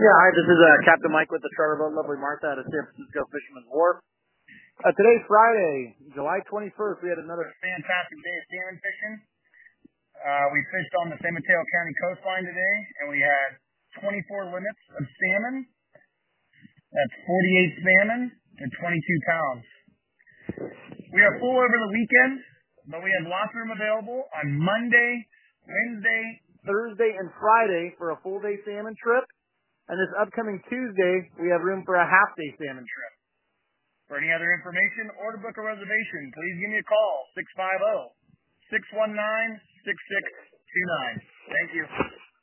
Yeah, hi, this is Captain Mike with the charter boat Lovely Martha out of San Francisco Fisherman's Wharf. Today's Friday, July 21st. We had another fantastic day of salmon fishing. We fished on the San Mateo County coastline today, and we had 24 limits of salmon. That's 48 salmon and 22 pounds. We are full over the weekend, but we have lots of room available on Monday, Wednesday, Thursday, and Friday for a full-day salmon trip. And this upcoming Tuesday, we have room for a half-day salmon trip. For any other information or to book a reservation, please give me a call, 650-619-6629. Thank you.